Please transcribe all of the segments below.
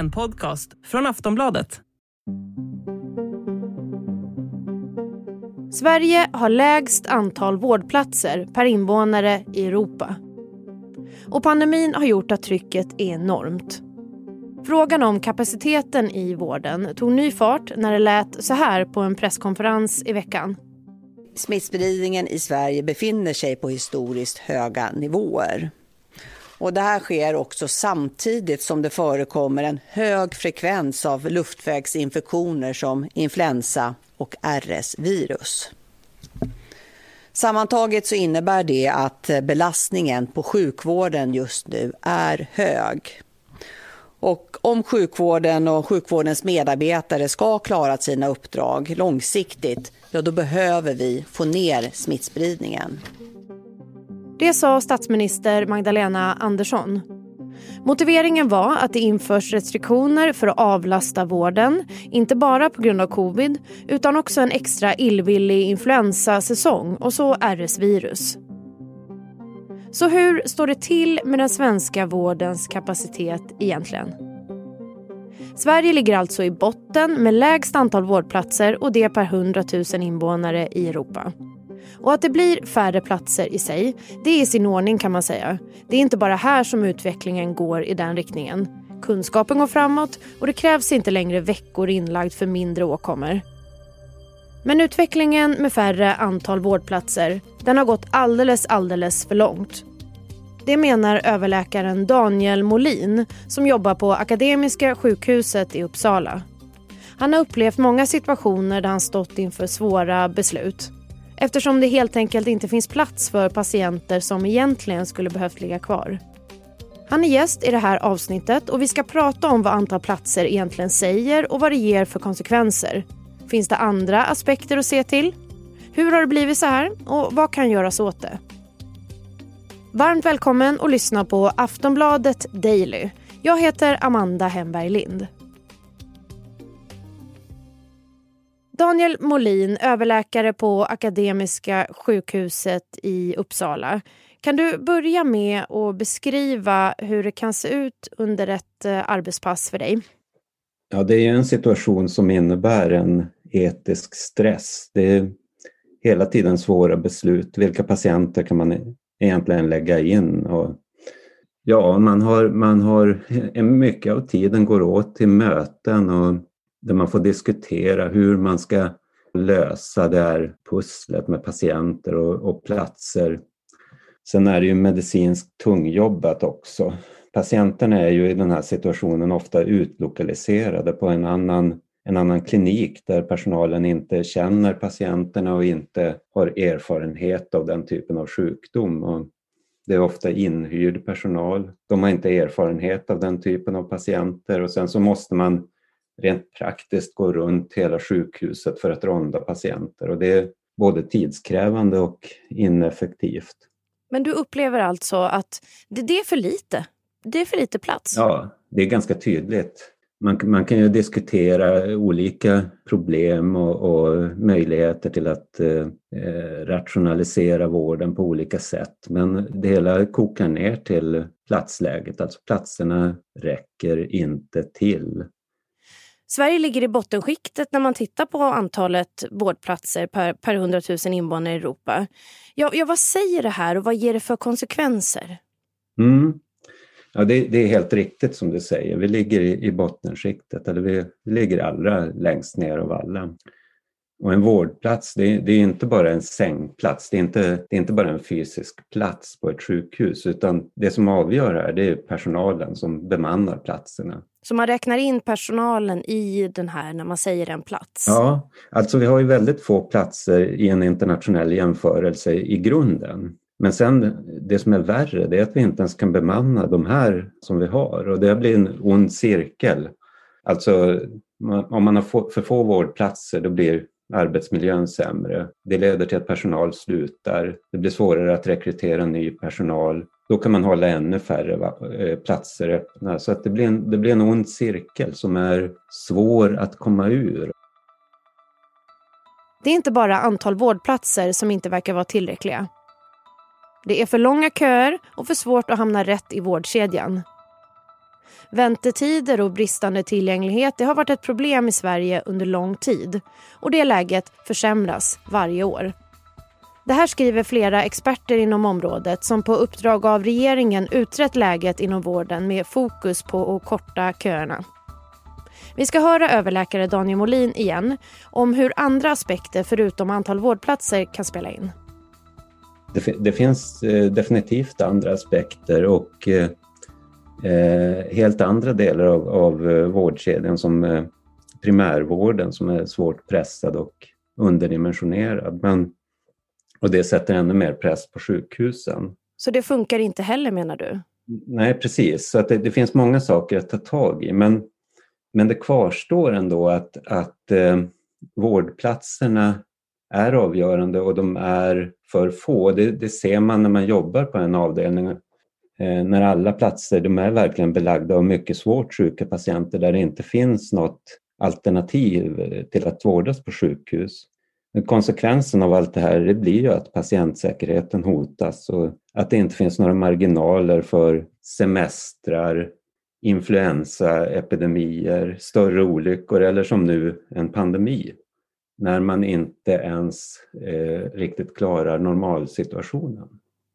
en podcast från Aftonbladet. Sverige har lägst antal vårdplatser per invånare i Europa. Och pandemin har gjort att trycket är enormt. Frågan om kapaciteten i vården tog ny fart när det lät så här på en presskonferens i veckan. Smittspridningen i Sverige befinner sig på historiskt höga nivåer. Och det här sker också samtidigt som det förekommer en hög frekvens av luftvägsinfektioner som influensa och RS-virus. Sammantaget så innebär det att belastningen på sjukvården just nu är hög. Och om sjukvården och sjukvårdens medarbetare ska klara sina uppdrag långsiktigt, ja då behöver vi få ner smittspridningen. Det sa statsminister Magdalena Andersson. Motiveringen var att det införs restriktioner för att avlasta vården, inte bara på grund av covid, utan också en extra illvillig influensasäsong och så RS-virus. Så hur står det till med den svenska vårdens kapacitet egentligen? Sverige ligger alltså i botten med lägst antal vårdplatser och det per 100 000 invånare i Europa. Och att det blir färre platser i sig, det är i sin ordning kan man säga. Det är inte bara här som utvecklingen går i den riktningen. Kunskapen går framåt och det krävs inte längre veckor inlagd för mindre åkommor. Men utvecklingen med färre antal vårdplatser, den har gått alldeles för långt. Det menar överläkaren Daniel Molin som jobbar på Akademiska sjukhuset i Uppsala. Han har upplevt många situationer där han stått inför svåra beslut. Eftersom det helt enkelt inte finns plats för patienter som egentligen skulle behövt ligga kvar. Han är gäst i det här avsnittet och vi ska prata om vad antal platser egentligen säger och vad det ger för konsekvenser. Finns det andra aspekter att se till? Hur har det blivit så här och vad kan göras åt det? Varmt välkommen och lyssna på Aftonbladet Daily. Jag heter Amanda Hemberg Lind. Daniel Molin, överläkare på Akademiska sjukhuset i Uppsala. Kan du börja med att beskriva hur det kan se ut under ett arbetspass för dig? Ja, det är en situation som innebär en etisk stress. Det är hela tiden svåra beslut. Vilka patienter kan man egentligen lägga in? Och ja, man har mycket av tiden går åt till möten och där man får diskutera hur man ska lösa det här pusslet med patienter och platser. Sen är det ju medicinskt tungjobbat också. Patienterna är ju i den här situationen ofta utlokaliserade på en annan klinik där personalen inte känner patienterna och inte har erfarenhet av den typen av sjukdom. Och det är ofta inhyrd personal. De har inte erfarenhet av den typen av patienter och sen så måste man rent praktiskt gå runt hela sjukhuset för att ronda patienter och det är både tidskrävande och ineffektivt. Men du upplever alltså att det är för lite? Det är för lite plats? Ja, det är ganska tydligt. Man kan ju diskutera olika problem och möjligheter till att rationalisera vården på olika sätt. Men det hela kokar ner till platsläget, alltså platserna räcker inte till. Sverige ligger i bottenskiktet när man tittar på antalet vårdplatser per 100 000 invånare i Europa. Ja, vad säger det här och vad ger det för konsekvenser? Ja, det är helt riktigt som du säger. Vi ligger i bottenskiktet, eller vi ligger allra längst ner av alla. Och en vårdplats, det är inte bara en sängplats, det är inte bara en fysisk plats på ett sjukhus, utan det som avgör här, det är personalen som bemannar platserna. Så man räknar in personalen i den här när man säger en plats? Ja, alltså vi har ju väldigt få platser i en internationell jämförelse i grunden. Men sen det som är värre, det är att vi inte ens kan bemanna de här som vi har. Och det blir en ond cirkel. Alltså om man har för få vårdplatser då blir arbetsmiljön sämre. Det leder till att personal slutar. Det blir svårare att rekrytera ny personal. Då kan man hålla ännu färre platser öppna. Så att det blir en ond cirkel som är svår att komma ur. Det är inte bara antal vårdplatser som inte verkar vara tillräckliga. Det är för långa köer och för svårt att hamna rätt i vårdkedjan. Väntetider och bristande tillgänglighet, det har varit ett problem i Sverige under lång tid. Och det läget försämras varje år. Det här skriver flera experter inom området som på uppdrag av regeringen utrett läget inom vården med fokus på att korta köerna. Vi ska höra överläkare Daniel Molin igen om hur andra aspekter förutom antal vårdplatser kan spela in. Det finns definitivt andra aspekter och helt andra delar av vårdkedjan som primärvården som är svårt pressad och underdimensionerad. Och det sätter ännu mer press på sjukhusen. Så det funkar inte heller, menar du? Nej, precis. Så att det finns många saker att ta tag i. Men det kvarstår ändå att vårdplatserna är avgörande och de är för få. Det ser man när man jobbar på en avdelning. När alla platser de är verkligen belagda av mycket svårt sjuka patienter där det inte finns något alternativ till att vårdas på sjukhus. Konsekvensen av allt det här det blir ju att patientsäkerheten hotas och att det inte finns några marginaler för semestrar, influensaepidemier, större olyckor eller som nu en pandemi. När man inte ens riktigt klarar normalsituationen.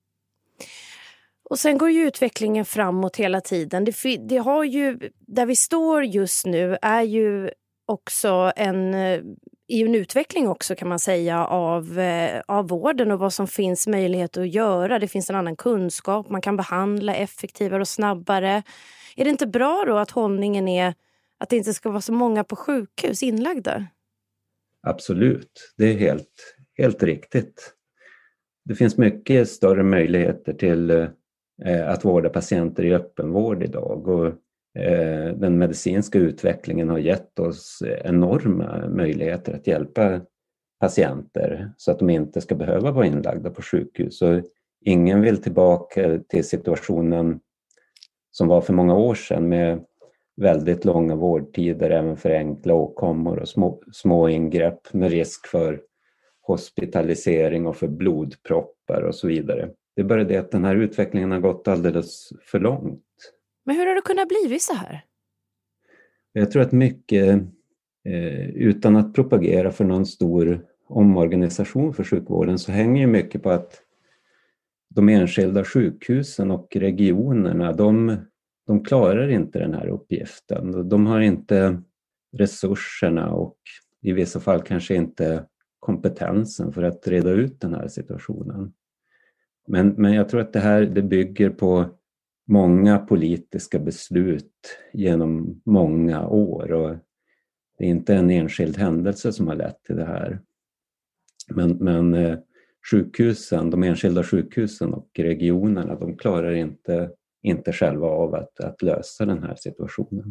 Och sen går ju utvecklingen framåt hela tiden. Det har ju, där vi står just nu är ju också en utveckling också kan man säga av vården och vad som finns möjlighet att göra. Det finns en annan kunskap, man kan behandla effektivare och snabbare. Är det inte bra då att hållningen är att det inte ska vara så många på sjukhus inlagda? Absolut, det är helt riktigt. Det finns mycket större möjligheter till att vårda patienter i öppenvård idag och den medicinska utvecklingen har gett oss enorma möjligheter att hjälpa patienter så att de inte ska behöva vara inlagda på sjukhus. Och ingen vill tillbaka till situationen som var för många år sedan med väldigt långa vårdtider även för enkla åkommor och små ingrepp med risk för hospitalisering och för blodproppar och så vidare. Det är bara det att den här utvecklingen har gått alldeles för långt. Men hur har det kunnat bli så här? Jag tror att mycket, utan att propagera för någon stor omorganisation för sjukvården, så hänger ju mycket på att de enskilda sjukhusen och regionerna, de klarar inte den här uppgiften. De har inte resurserna och i vissa fall kanske inte kompetensen för att reda ut den här situationen. Men jag tror att det bygger på många politiska beslut genom många år och det är inte en enskild händelse som har lett till det här. Men sjukhusen, de enskilda sjukhusen och regionerna, de klarar inte själva av att lösa den här situationen.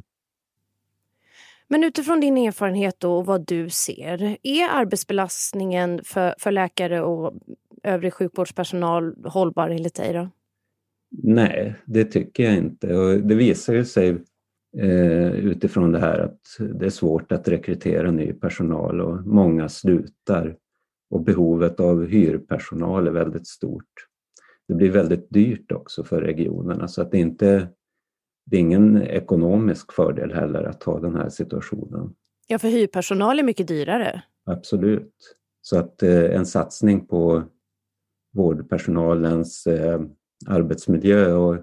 Men utifrån din erfarenhet och vad du ser, är arbetsbelastningen för läkare och övrig sjukvårdspersonal hållbar enligt dig då? Nej, det tycker jag inte. Och det visar ju sig utifrån det här att det är svårt att rekrytera ny personal och många slutar. Och behovet av hyrpersonal är väldigt stort. Det blir väldigt dyrt också för regionerna så att det är ingen ekonomisk fördel heller att ha den här situationen. Ja, för hyrpersonal är mycket dyrare. Absolut. Så att en satsning på vårdpersonalens arbetsmiljö och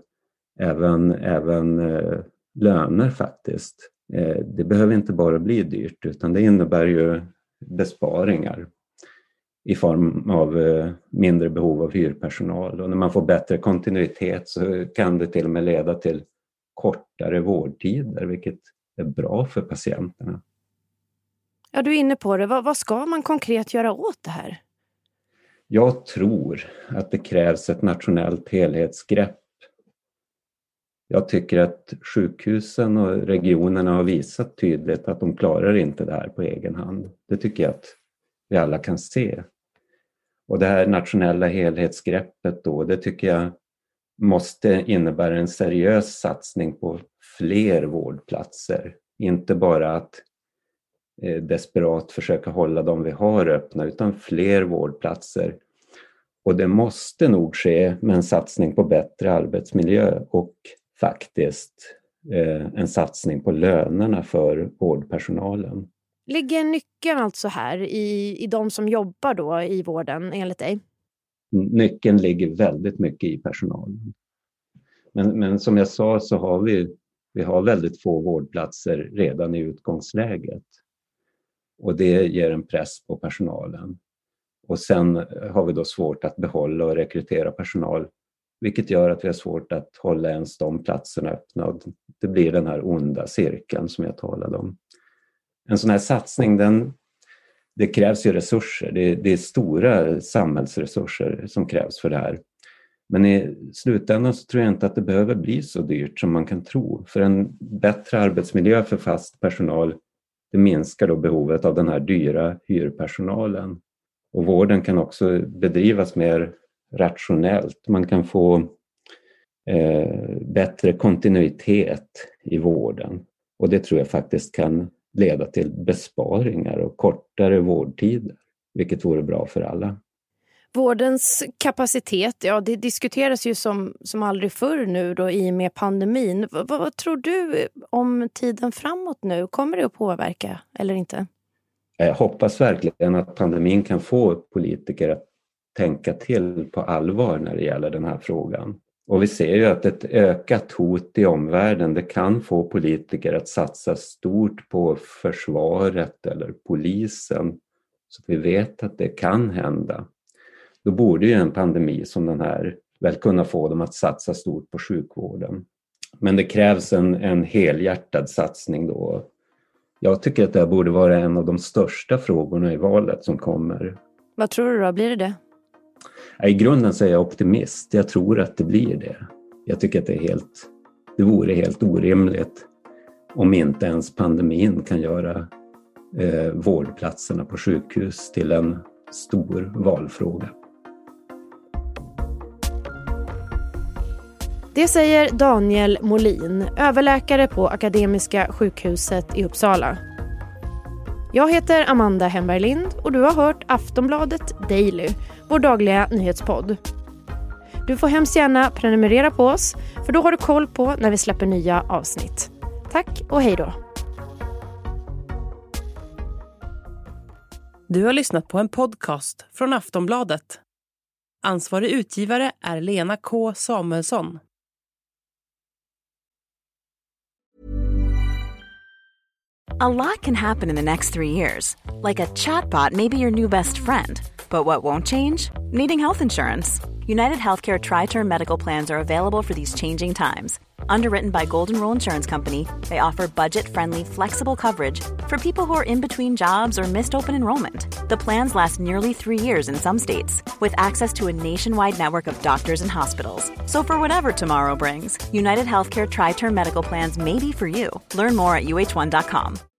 även löner faktiskt. Det behöver inte bara bli dyrt utan det innebär ju besparingar i form av mindre behov av hyrpersonal. Och när man får bättre kontinuitet så kan det till och med leda till kortare vårdtider, vilket är bra för patienterna. Ja, du är inne på det. Vad ska man konkret göra åt det här? Jag tror att det krävs ett nationellt helhetsgrepp. Jag tycker att sjukhusen och regionerna har visat tydligt att de klarar inte det här på egen hand. Det tycker jag att vi alla kan se. Och det här nationella helhetsgreppet då, det tycker jag måste innebära en seriös satsning på fler vårdplatser. Inte bara att desperat försöka hålla dem vi har öppna utan fler vårdplatser. Och det måste nog ske med en satsning på bättre arbetsmiljö och faktiskt en satsning på lönerna för vårdpersonalen. Ligger nyckeln alltså här i de som jobbar då i vården enligt dig? Nyckeln ligger väldigt mycket i personalen. Men som jag sa så har vi har väldigt få vårdplatser redan i utgångsläget. Och det ger en press på personalen. Och sen har vi då svårt att behålla och rekrytera personal. Vilket gör att vi har svårt att hålla ens de platserna öppna. Det blir den här onda cirkeln som jag talade om. En sån här satsning, det krävs ju resurser. Det är stora samhällsresurser som krävs för det här. Men i slutändan så tror jag inte att det behöver bli så dyrt som man kan tro. För en bättre arbetsmiljö för fast personal, det minskar då behovet av den här dyra hyrpersonalen. Och vården kan också bedrivas mer rationellt. Man kan få bättre kontinuitet i vården. Och det tror jag faktiskt kan leda till besparingar och kortare vårdtider. Vilket vore bra för alla. Vårdens kapacitet, ja det diskuteras ju som aldrig förr nu då i och med pandemin. Vad tror du om tiden framåt nu? Kommer det att påverka eller inte? Jag hoppas verkligen att pandemin kan få politiker att tänka till på allvar när det gäller den här frågan. Och vi ser ju att ett ökat hot i omvärlden, det kan få politiker att satsa stort på försvaret eller polisen. Så att vi vet att det kan hända. Då borde ju en pandemi som den här väl kunna få dem att satsa stort på sjukvården. Men det krävs en helhjärtad satsning då. Jag tycker att det borde vara en av de största frågorna i valet som kommer. Vad tror du då? Blir det? I grunden så är jag optimist. Jag tror att det blir det. Jag tycker att det vore helt orimligt om inte ens pandemin kan göra vårdplatserna på sjukhus till en stor valfråga. Det säger Daniel Molin, överläkare på Akademiska sjukhuset i Uppsala. Jag heter Amanda Hemberlind och du har hört Aftonbladet Daily, vår dagliga nyhetspodd. Du får hemskt gärna prenumerera på oss, för då har du koll på när vi släpper nya avsnitt. Tack och hej då! Du har lyssnat på en podcast från Aftonbladet. Ansvarig utgivare är Lena K. Samuelsson. A lot can happen in the next 3 years. Like a chatbot may be your new best friend. But what won't change? Needing health insurance. United Healthcare Tri-Term Medical Plans are available for these changing times. Underwritten by Golden Rule Insurance Company, they offer budget-friendly, flexible coverage for people who are in between jobs or missed open enrollment. The plans last nearly 3 years in some states, with access to a nationwide network of doctors and hospitals. So for whatever tomorrow brings, United Healthcare Tri-Term Medical Plans may be for you. Learn more at uh1.com.